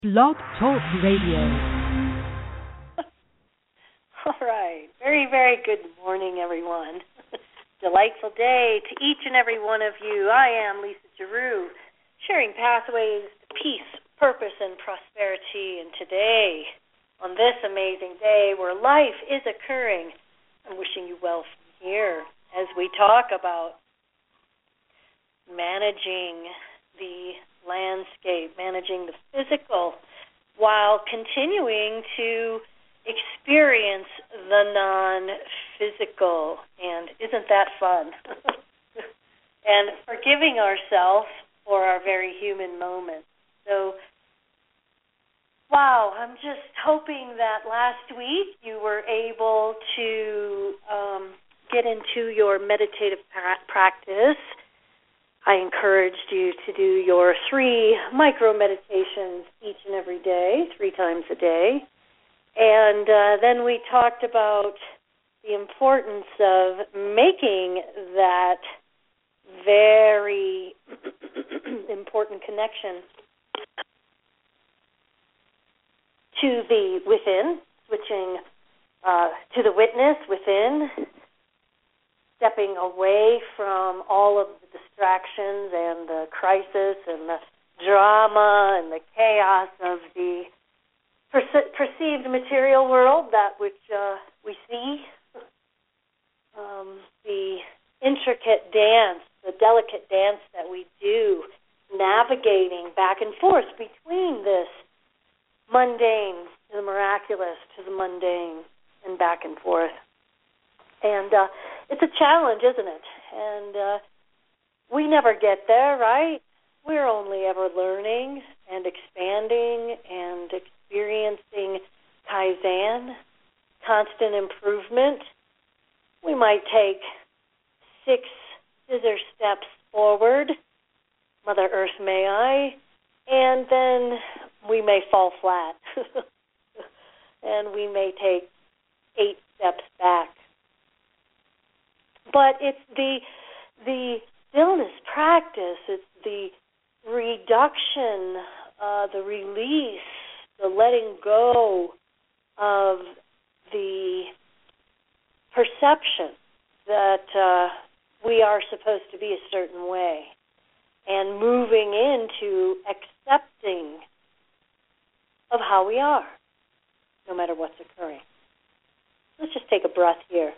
Blog Talk Radio. All right. Very, very good morning, everyone. Delightful day to each and every one of you. I am Lisa Giroux, sharing pathways to peace, purpose, and prosperity. And today, on this amazing day where life is occurring, I'm wishing you well from here as we talk about managing the landscape, managing the physical, while continuing to experience the non-physical. And isn't that fun? And forgiving ourselves for our very human moments. So, wow, I'm just hoping that last week you were able to get into your meditative practice. I encouraged you to do your 3 micro-meditations each and every day, 3 times a day. And then we talked about the importance of making that very important connection to the within, switching to the witness within, stepping away from all of the distractions and the crisis and the drama and the chaos of the perceived material world, that which we see, the intricate dance, the delicate dance that we do, navigating back and forth between this mundane to the miraculous to the mundane and back and forth. And it's a challenge, isn't it? And we never get there, right? We're only ever learning and expanding and experiencing Kaizen, constant improvement. We might take 6 scissor steps forward, Mother Earth may I, and then we may fall flat. And we may take 8 steps back. But it's the stillness practice, it's the reduction, the release, the letting go of the perception that we are supposed to be a certain way and moving into accepting of how we are, no matter what's occurring. Let's just take a breath here.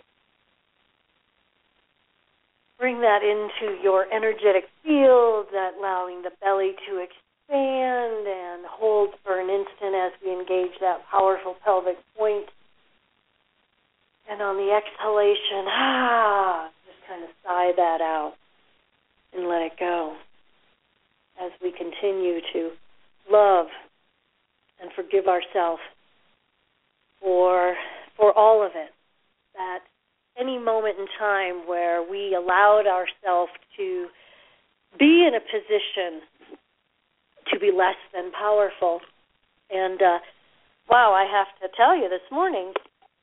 Bring that into your energetic field, that allowing the belly to expand and hold for an instant as we engage that powerful pelvic point. And on the exhalation, just kind of sigh that out and let it go as we continue to love and forgive ourselves for all of it. That any moment in time where we allowed ourselves to be in a position to be less than powerful. And, wow, I have to tell you, this morning,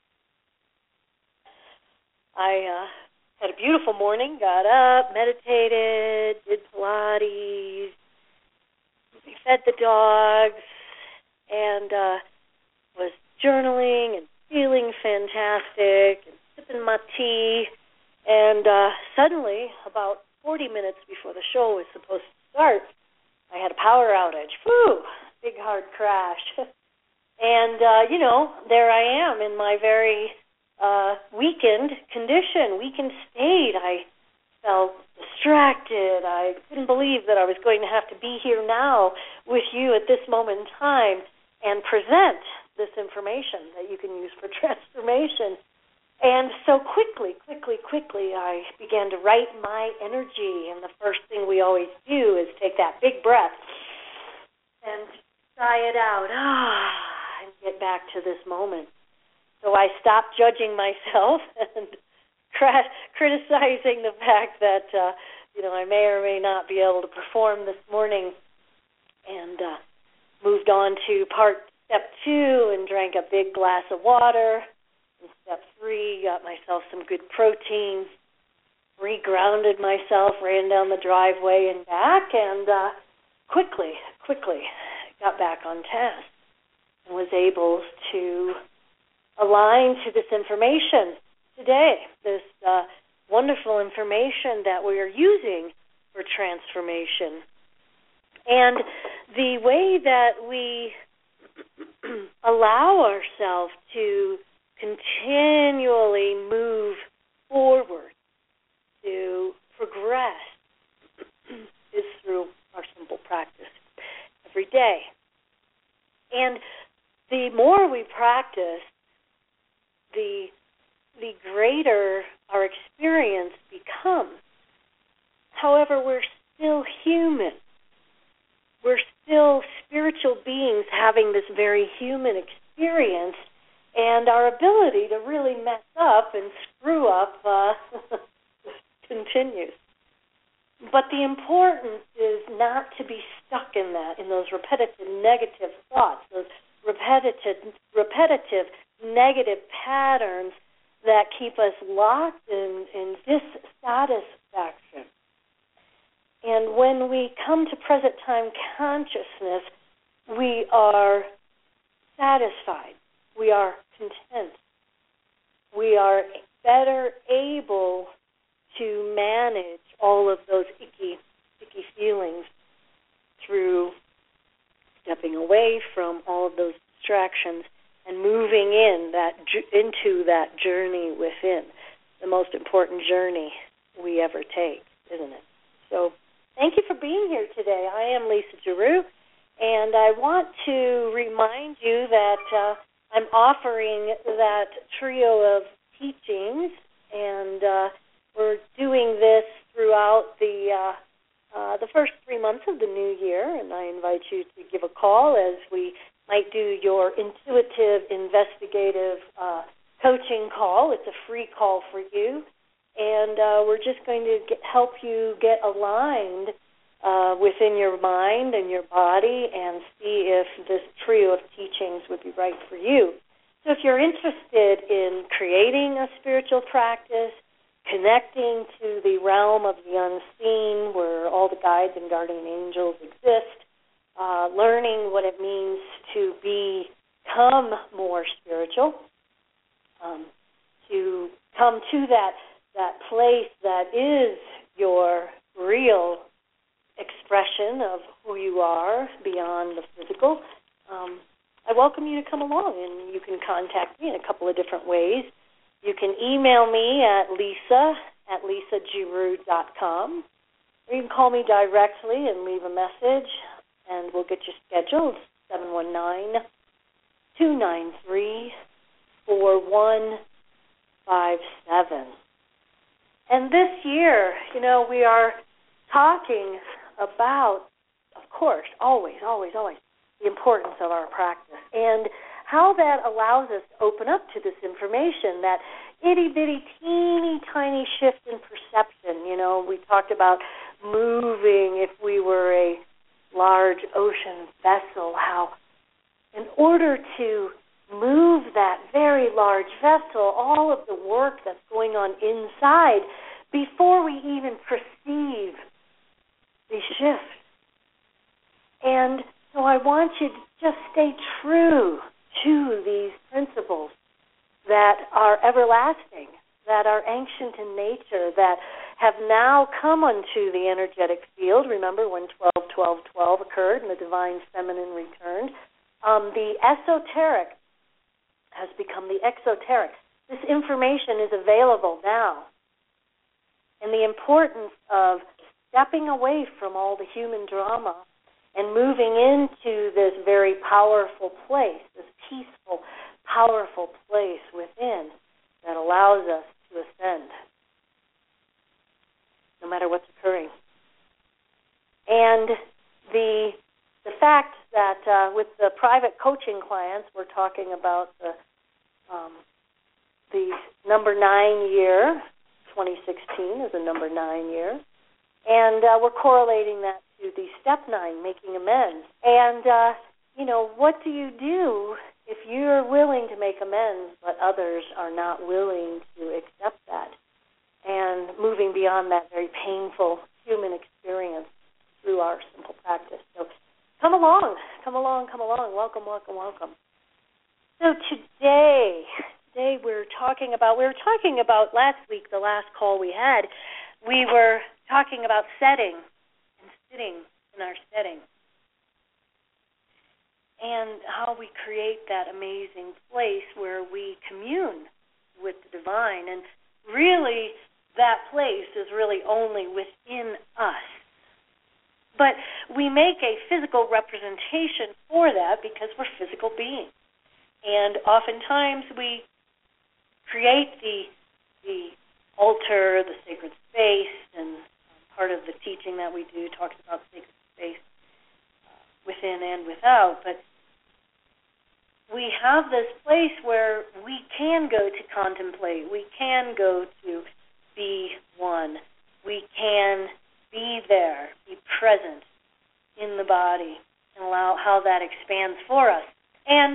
I had a beautiful morning, got up, meditated, did Pilates, fed the dogs, and was journaling and feeling fantastic, and sipping my tea, and suddenly, about 40 minutes before the show was supposed to start, I had a power outage. Whew, big hard crash. And, there I am in my very weakened condition, weakened state. I felt distracted. I couldn't believe that I was going to have to be here now with you at this moment in time and present this information that you can use for transformation. And so quickly, I began to write my energy. And the first thing we always do is take that big breath and sigh it out, and get back to this moment. So I stopped judging myself and criticizing the fact that, I may or may not be able to perform this morning, and moved on to step 2 and drank a big glass of water. And step 3, got myself some good protein, re-grounded myself, ran down the driveway and back, and quickly got back on task and was able to align to this information today, this wonderful information that we are using for transformation. And the way that we allow ourselves to continually move forward, to progress, is through our simple practice every day. And the more we practice, the greater our experience becomes. However, we're still human. We're still spiritual beings having this very human experience, and our ability to really mess up and screw up continues. But the importance is not to be stuck in that, in those repetitive negative thoughts, those repetitive negative patterns that keep us locked in dissatisfaction. And when we come to present time consciousness, we are satisfied. We are content. We are better able to manage all of those icky feelings through stepping away from all of those distractions and moving into that journey within, the most important journey we ever take, isn't it? So thank you for being here today. I am Lisa Giroux, and I want to remind you that I'm offering that trio of teachings, and we're doing this throughout the first 3 months of the new year, and I invite you to give a call as we might do your intuitive, investigative coaching call. It's a free call for you, and we're just going to help you get aligned within your mind and your body and see if this trio of teachings would be right for you. So if you're interested in creating a spiritual practice, connecting to the realm of the unseen where all the guides and guardian angels exist, learning what it means to become more spiritual, to come to that place that is your real expression of who you are beyond the physical, I welcome you to come along, and you can contact me in a couple of different ways. You can email me at lisa@lisagiroux.com, or you can call me directly and leave a message, and we'll get you scheduled, 719-293-4157. And this year, we are talking about, of course, always, the importance of our practice and how that allows us to open up to this information, that itty-bitty, teeny, tiny shift in perception. We talked about moving if we were a large ocean vessel, how in order to move that very large vessel, all of the work that's going on inside, before we even perceive the shift. And so I want you to just stay true to these principles that are everlasting, that are ancient in nature, that have now come unto the energetic field. Remember when 12-12-12 occurred and the divine feminine returned? The esoteric has become the exoteric. This information is available now. And the importance of stepping away from all the human drama and moving into this very powerful place, this peaceful, powerful place within that allows us to ascend, no matter what's occurring. And the fact that with the private coaching clients, we're talking about the number 9 year, 2016 is a number 9 year, and we're correlating that to the step 9, making amends. And, what do you do if you're willing to make amends, but others are not willing to accept that? And moving beyond that very painful human experience through our simple practice. So Come along. Welcome, welcome, welcome. So today we were talking about last week, the last call we had, we were talking about setting and sitting in our setting and how we create that amazing place where we commune with the divine. And really, that place is really only within us. But we make a physical representation for that because we're physical beings. And oftentimes we create the altar, the sacred space, and part of the teaching that we do talks about sacred space within and without. But we have this place where we can go to contemplate. We can go to be one. We can be there, be present in the body, and allow how that expands for us. And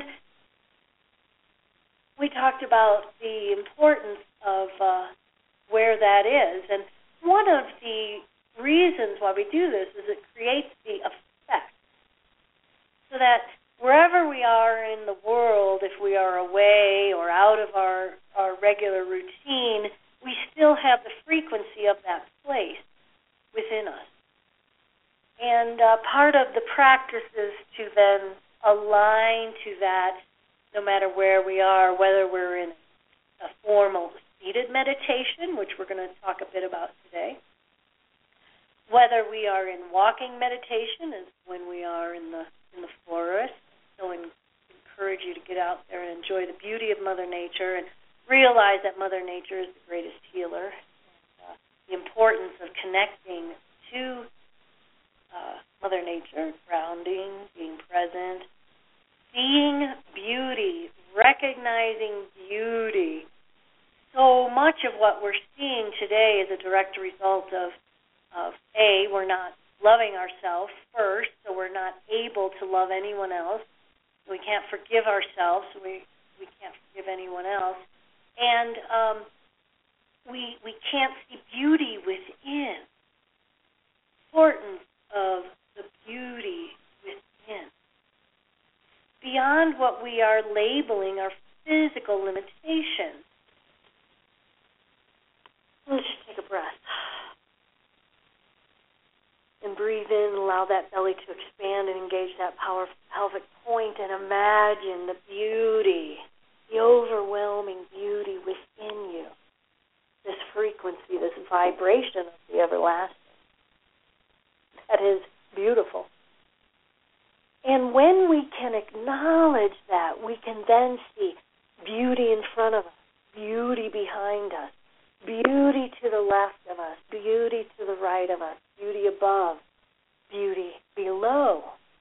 we talked about the importance of where that is. And one of the reasons why we do this is it creates the effect. So that wherever we are in the world, if we are away or out of our regular routine, we still have the frequency of that place within us. And part of the practice is to then align to that no matter where we are, whether we're in a formal seated meditation, which we're going to talk a bit about today, whether we are in walking meditation, is when we are in the forest. So I encourage you to get out there and enjoy the beauty of Mother Nature and realize that Mother Nature is the greatest healer. And, the importance of connecting to Mother Nature, grounding, being present, seeing beauty, recognizing beauty. So much of what we're seeing today is a direct result of A, we're not loving ourselves first, so we're not able to love anyone else. We can't forgive ourselves, so we can't forgive anyone else. And we can't see beauty within. Importance of the beauty within. Beyond what we are labeling our physical limitations. Let's just take a breath. And breathe in, allow that belly to expand and engage that powerful pelvic point, and imagine the beauty, the overwhelming beauty within you. This frequency, this vibration of the everlasting. That is beautiful. And when we can acknowledge that, we can then see beauty in front of us, beauty behind us, beauty to the left of us, beauty to the right of us, beauty above, beauty below.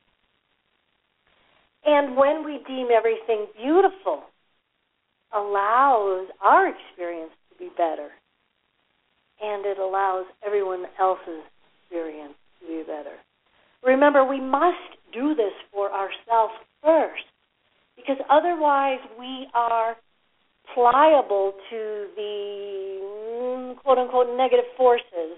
And when we deem everything beautiful, allows our experience to be better. And it allows everyone else's experience to be better. Remember, we must do this for ourselves first, because otherwise we are pliable to the quote-unquote negative forces.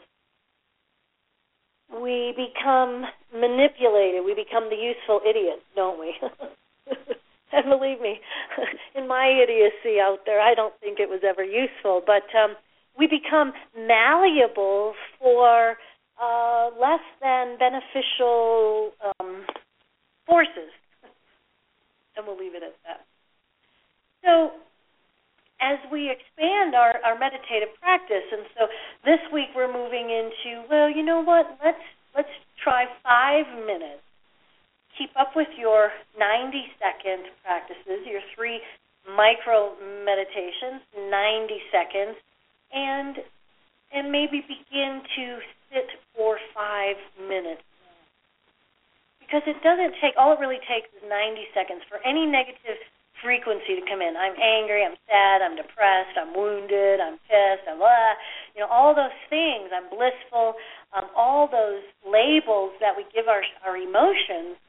We become manipulated. We become the useful idiot, don't we? And believe me, in my idiocy out there, I don't think it was ever useful, but we become malleable for less than beneficial forces. And we'll leave it at that. So as we expand our meditative practice, and so this week we're moving into, well, you know what, let's try 5 minutes. Keep up with your 90-second practices, your 3 micro meditations, 90 seconds, and maybe begin to sit for 5 minutes. Because it doesn't take, all it really takes is 90 seconds for any negative frequency to come in. I'm angry, I'm sad, I'm depressed, I'm wounded, I'm pissed, I'm blah, all those things, I'm blissful, all those labels that we give our emotions,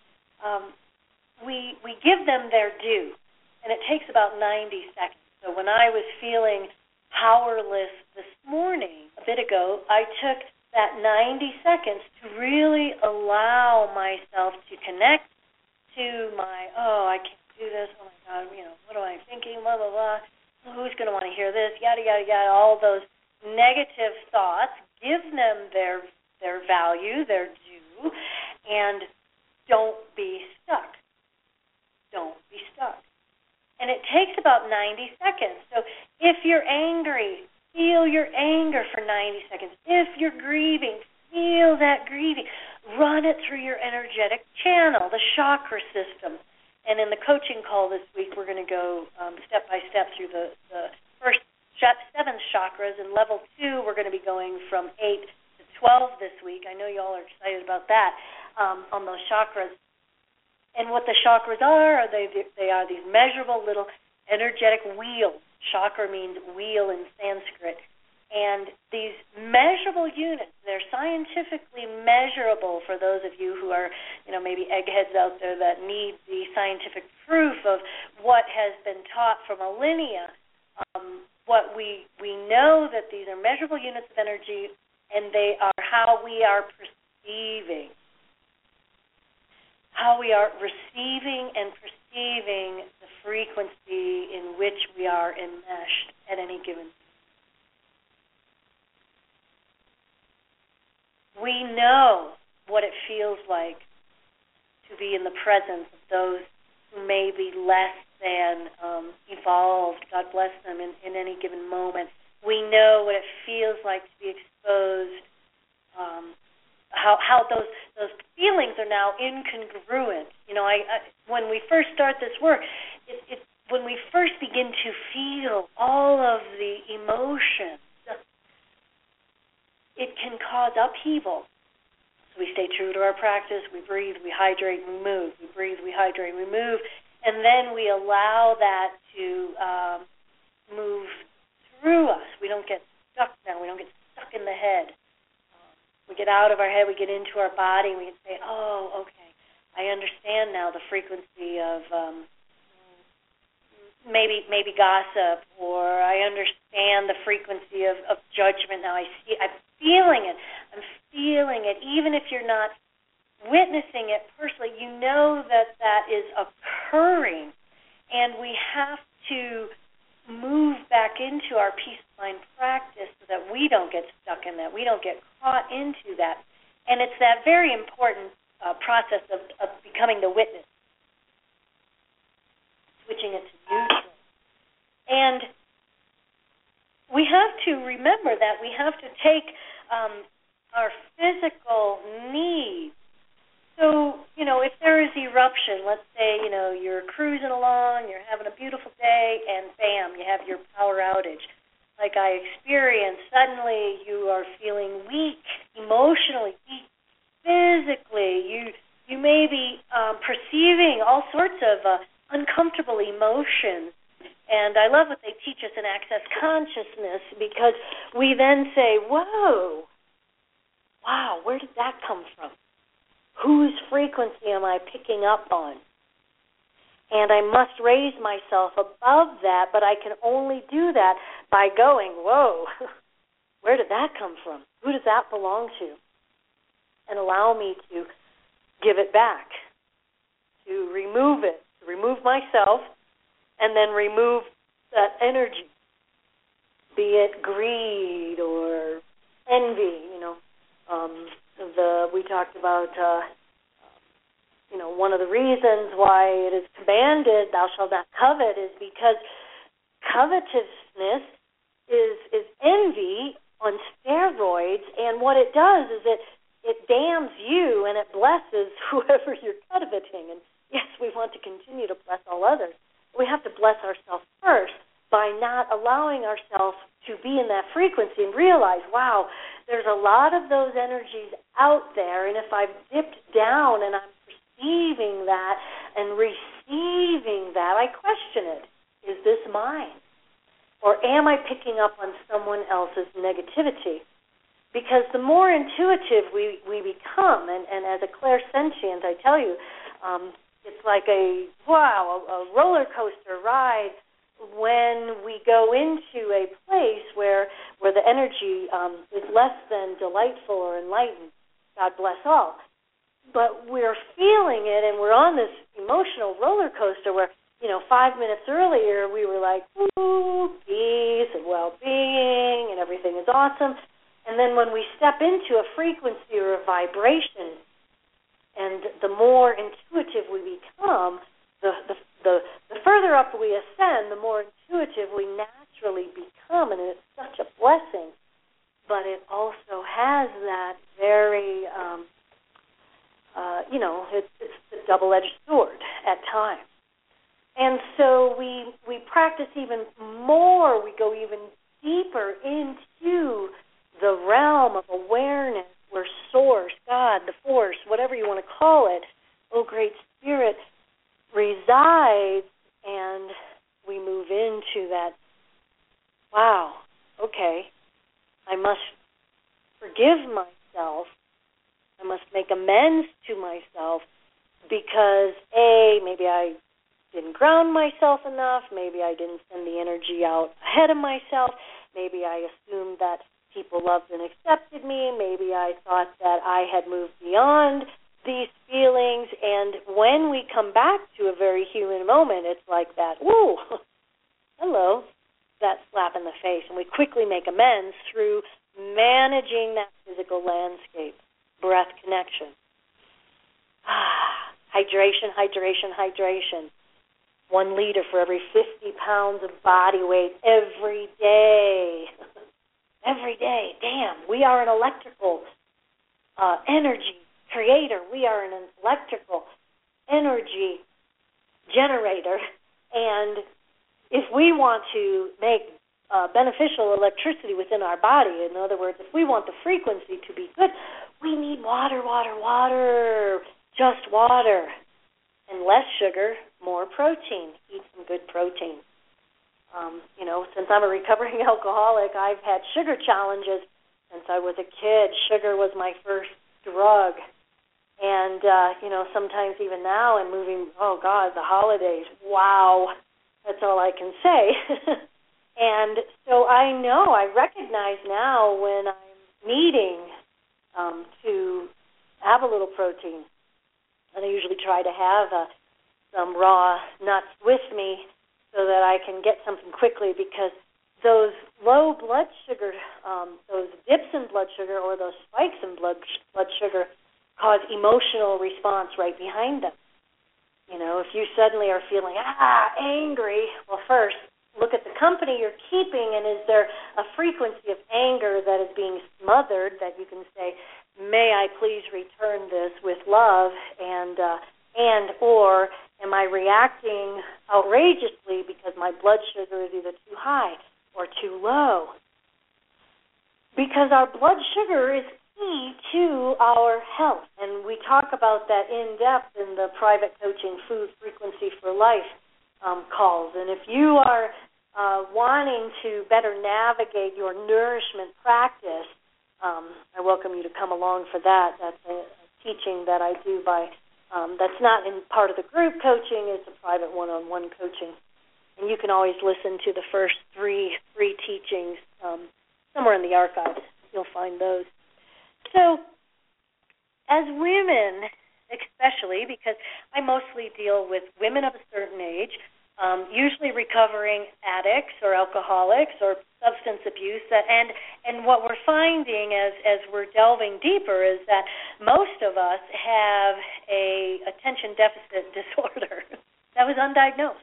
we give them their due, and it takes about 90 seconds. So when I was feeling powerless this morning, a bit ago, I took that 90 seconds to really allow myself to connect to my, oh, I can't do this, oh my God, what am I thinking, blah, blah, blah, who's going to want to hear this, yada, yada, yada, all those negative thoughts, give them their value, their due, and don't be stuck. Don't be stuck. And it takes about 90 seconds. So if you're angry, feel your anger for 90 seconds. If you're grieving, feel that grieving. Run it through your energetic channel, the chakra system. And in the coaching call this week, we're going to go step by step through the first 7 chakras. In level 2, we're going to be going from 8 to 12 this week. I know you all are excited about that on those chakras. And what the chakras are they are these measurable little energetic wheels. Chakra means wheel in Sanskrit. And these measurable units, they're scientifically measurable for those of you who are, maybe eggheads out there that need the scientific proof of what has been taught for millennia. What we know that these are measurable units of energy, and they are how we are perceiving, how we are receiving and perceiving the frequency in which we are enmeshed at any given time. We know what it feels like to be in the presence of those who may be less than evolved, God bless them, in any given moment. We know what it feels like to be exposed, how those feelings are now incongruent. When we first start this work, when we first begin to feel all of the emotions, it can cause upheaval. So we stay true to our practice. We breathe, we hydrate, we move. We breathe, we hydrate, we move. And then we allow that to move through us. We don't get stuck now. We don't get stuck in the head. We get out of our head. We get into our body. And we can say, oh, okay, I understand now the frequency of maybe gossip, or I understand the frequency of judgment now. I'm feeling it. I'm feeling it. Even if you're not witnessing it personally, you know that is occurring. And we have to move back into our peace of mind practice so that we don't get stuck in that. We don't get caught into that. And it's that very important process of becoming the witness, switching it to neutral. And we have to remember that we have to take our physical needs. So, if there is eruption, let's say, you're cruising along, you're having a beautiful day, and bam, you have your power outage. Like I experienced, suddenly you are feeling weak, emotionally weak, physically. You may be perceiving all sorts of uncomfortable emotions. And I love what they teach us in Access Consciousness, because we then say, whoa, wow, where did that come from? Whose frequency am I picking up on? And I must raise myself above that, but I can only do that by going, whoa, where did that come from? Who does that belong to? And allow me to give it back, to remove it, to remove myself, and then remove that energy, be it greed or envy. We talked about, one of the reasons why it is commanded, thou shalt not covet, is because covetousness is envy on steroids, and what it does is it damns you and it blesses whoever you're coveting. And yes, we want to continue to bless all others. We have to bless ourselves first by not allowing ourselves to be in that frequency and realize, wow, there's a lot of those energies out there, and if I've dipped down and I'm perceiving that and receiving that, I question it. Is this mine? Or am I picking up on someone else's negativity? Because the more intuitive we become, and as a clairsentient, I tell you, it's like a roller coaster ride when we go into a place where the energy is less than delightful or enlightened, God bless all, but we're feeling it and we're on this emotional roller coaster where, 5 minutes earlier we were like, ooh, peace and well-being and everything is awesome. And then when we step into a frequency or a vibration, and the more intuitive we become, the further up we ascend, the more intuitive we naturally become, and it's such a blessing. But it also has that very, it's a double-edged sword at times. And so we practice even more. We go even deeper into the realm of awareness where Source, God, the Force, whatever you want to call it, oh great Spirit, resides, and we move into that, wow, okay, I must forgive myself. I must make amends to myself because, A, maybe I didn't ground myself enough, maybe I didn't send the energy out ahead of myself, maybe I assumed that people loved and accepted me, maybe I thought that I had moved beyond these feelings, and when we come back to a very human moment, it's like that, woo, hello, that slap in the face, and we quickly make amends through managing that physical landscape, breath connection. Hydration, hydration, hydration. 1 liter for every 50 pounds of body weight every day. Every day. Damn, we are an electrical energy creator. We are an electrical energy generator. And if we want to make beneficial electricity within our body, in other words, if we want the frequency to be good, we need water, water, water, just water. And less sugar, more protein. Eat some good protein. Since I'm a recovering alcoholic, I've had sugar challenges since I was a kid. Sugar was my first drug. And, sometimes even now and moving, oh, God, the holidays, wow, that's all I can say. And so I recognize now when I'm needing to have a little protein. And I usually try to have some raw nuts with me so that I can get something quickly, because those low blood sugar, those dips in blood sugar or those spikes in blood sugar cause emotional response right behind them. If you suddenly are feeling, angry, well, first, look at the company you're keeping, and is there a frequency of anger that is being smothered that you can say, may I please return this with love, and or am I reacting outrageously because my blood sugar is either too high or too low? Because our blood sugar is key to our health, and we talk about that in depth in the private coaching Food Frequency for Life calls. And if you are wanting to better navigate your nourishment practice, I welcome you to come along for that. That's a teaching that I do that's not in part of the group coaching. It's a private one-on-one coaching. And you can always listen to the first 3 free teachings somewhere in the archives. You'll find those. So as women, especially, because I mostly deal with women of a certain age, usually recovering addicts or alcoholics or substance abuse, and what we're finding as we're delving deeper is that most of us have a attention deficit disorder that was undiagnosed.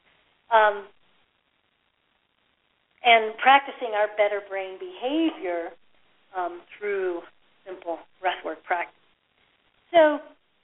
And practicing our better brain behavior through simple breathwork practice. So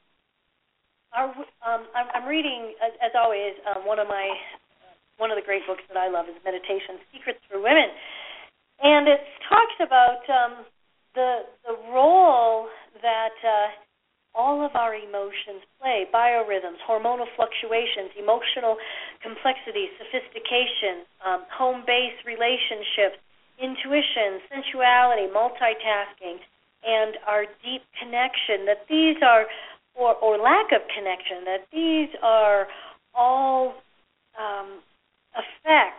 I'm reading, as always, one of the great books that I love is Meditation Secrets for Women, and it talks about the role that all of our emotions play: biorhythms, hormonal fluctuations, emotional complexity, sophistication, home-based relationships, intuition, sensuality, multitasking, and our deep connection. That these are or lack of connection, that these are all effects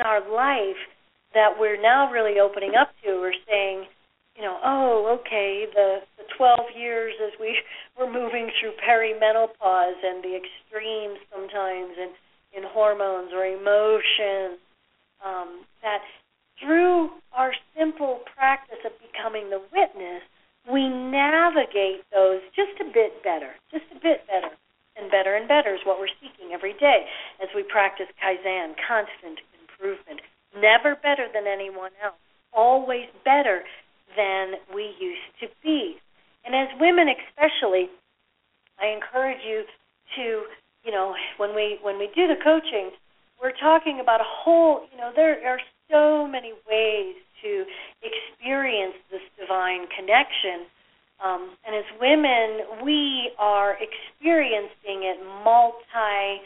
our life that we're now really opening up to. We're saying, okay, the 12 years as we're moving through perimenopause and the extremes sometimes in hormones or emotions, that through our simple practice of becoming the witness, we navigate those just a bit better. And better is what we're seeking every day as we practice Kaizen, constant improvement. Never better than anyone else, always better than we used to be. And as women especially, I encourage you to, when we do the coaching, we're talking about a whole, there are so many ways to experience this divine connection. And as women, we are experiencing it multi-sensory,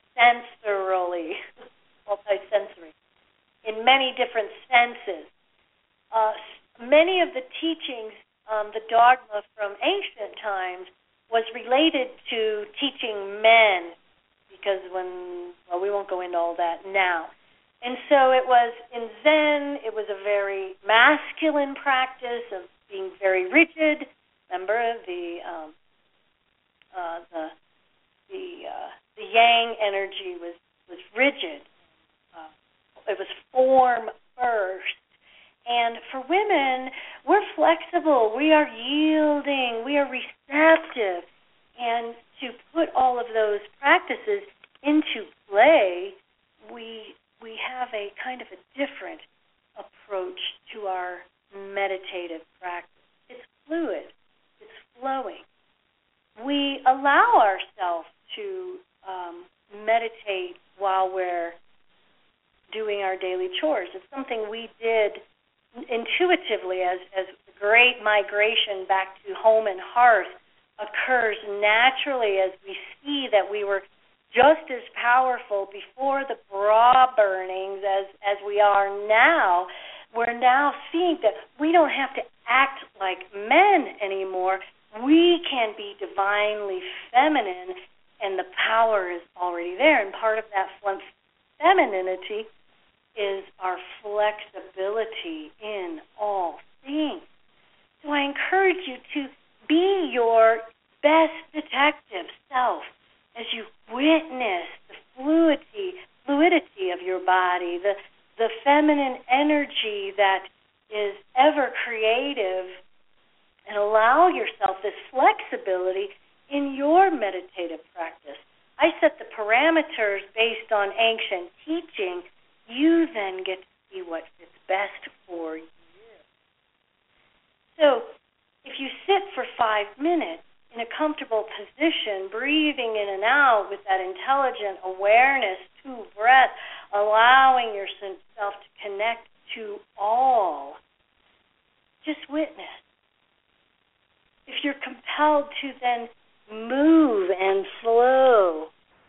in many different senses. Many of the teachings, the dogma from ancient times, was related to teaching men, because we won't go into all that now. And so it was in Zen, it was a very masculine practice of being very rigid. Remember, the yang energy was rigid. It was form first. And for women, we're flexible. We are yielding. We are receptive. And to put all of those practices into play, we have a kind of a different approach to our meditative practice. It's fluid. It's flowing. We allow ourselves to meditate while we're doing our daily chores. It's something we did intuitively as the great migration back to home and hearth occurs naturally as we see that we were just as powerful before the bra burnings as we are now. We're now seeing that we don't have to act like men anymore. We can be divinely feminine, and the power is already there. And part of that femininity is our flexibility in all things. So I encourage you to be your best detective self as you witness the fluidity of your body, the feminine energy that is ever creative, and allow yourself this flexibility in your meditative practice. I set the parameters based on ancient teaching. You then get to see what fits best for you. So if you sit for 5 minutes in a comfortable position, breathing in and out with that intelligent awareness, 2 breaths, allowing yourself to connect to all, just witness. If you're compelled to then move and flow,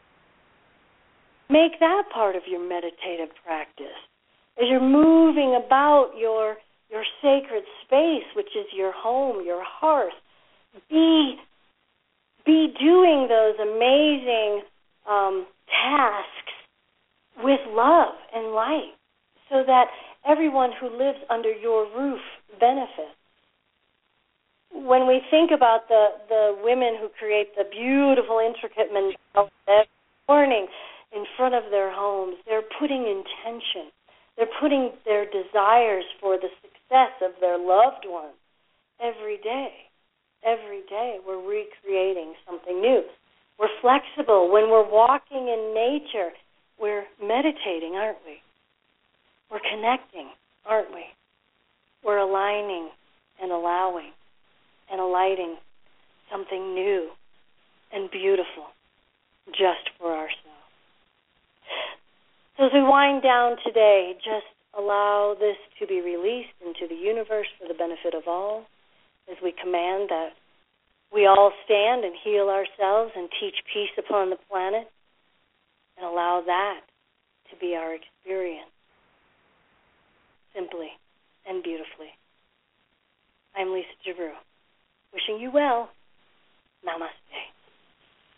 make that part of your meditative practice. As you're moving about your sacred space, which is your home, your hearth, be doing those amazing tasks with love and light so that everyone who lives under your roof benefits. When we think about the women who create the beautiful, intricate mandalas every morning in front of their homes, they're putting intention. They're putting their desires for the success of their loved ones every day. Every day we're recreating something new. We're flexible. When we're walking in nature, we're meditating, aren't we? We're connecting, aren't we? We're aligning and allowing and alighting something new and beautiful just for ourselves. So as we wind down today, just allow this to be released into the universe for the benefit of all, as we command that we all stand and heal ourselves and teach peace upon the planet, and allow that to be our experience, simply and beautifully. I'm Lisa Giroux, wishing you well. Namaste.